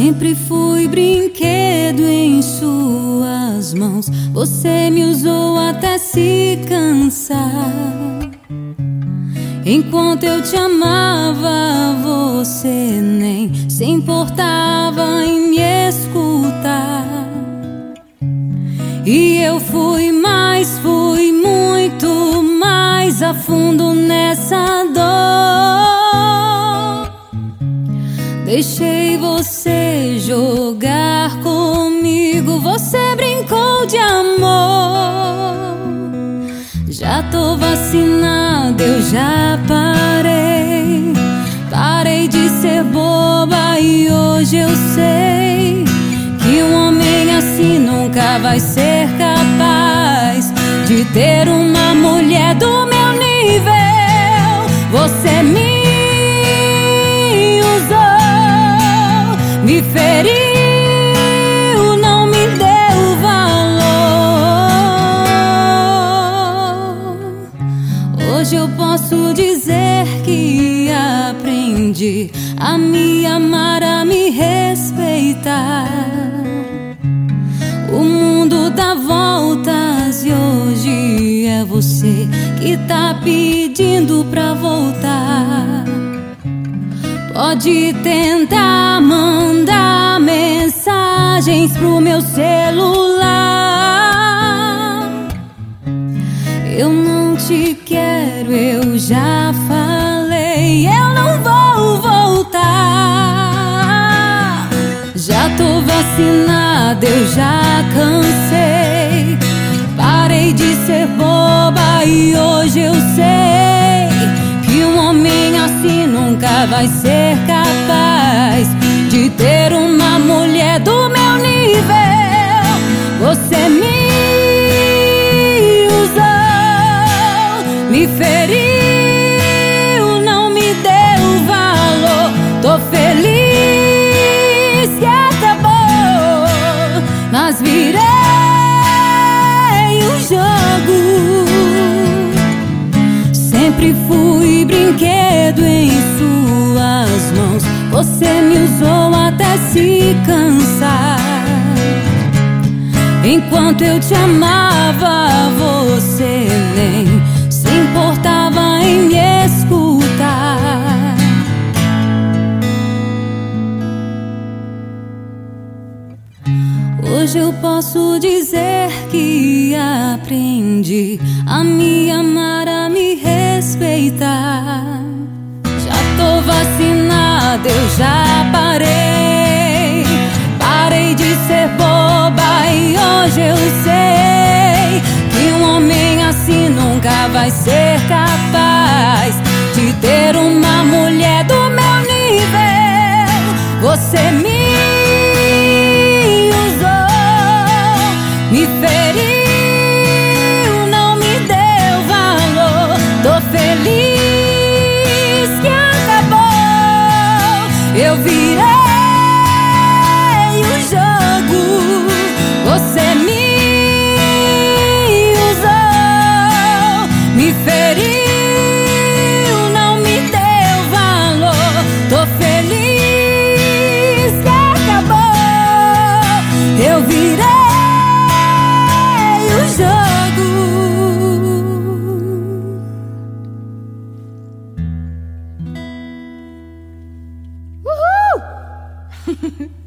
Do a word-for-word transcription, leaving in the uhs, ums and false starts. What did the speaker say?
Sempre fui brinquedo em suas mãos. Você me usou até se cansar. Enquanto eu te amava, você nem se importava em me escutar. E eu fui mais, fui muito mais a fundo nessa dor. Deixei você jogar comigo, você brincou de amor. Já tô vacinada, eu já parei. Parei de ser boba e hoje eu sei que um homem assim nunca vai ser capaz de ter uma mulher do meu nível. Você me usou, me feriu, não me deu valor. Hoje eu posso dizer que aprendi a me amar, a me respeitar. O mundo dá voltas e hoje é você que tá pedindo pra voltar. Pode tentar mandar mensagens pro meu celular. Eu não te quero, eu já falei, eu não vou voltar. Já tô vacinada, eu já cansei. Parei de ser boba e hoje eu sei que um homem assim nunca vai ser capaz de ter uma mulher do meu nível. Você me usou, me feriu, não me deu valor. Tô feliz que acabou, mas virei o jogo. Sempre fui brinquedo em suas mãos. Você me usou até se cansar. Enquanto eu te amava, você nem se importava em me escutar. Hoje eu posso dizer que aprendi a me amar, a me respeitar. Já tô vacinada, eu já parei. Parei de ser boba e hoje eu sei que um homem assim nunca vai ser capaz de ter uma mulher do meu nível. Você me me feriu, não me deu valor. Tô feliz que acabou. Eu virei o jogo. Você me usou, me feriu, não me deu valor. Tô feliz que acabou. Eu virei o jogo. Uhul!